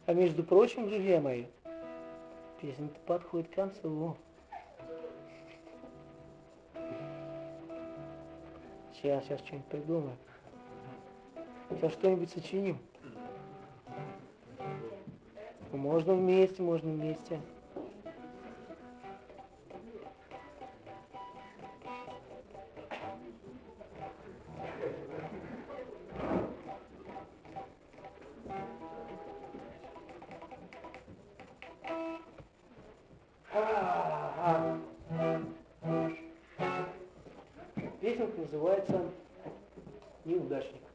А между прочим, друзья мои, песня-то подходит к концу. Сейчас что-нибудь придумаем. Сейчас что-нибудь сочиним. Можно вместе, можно вместе. Песенка называется «Неудачник».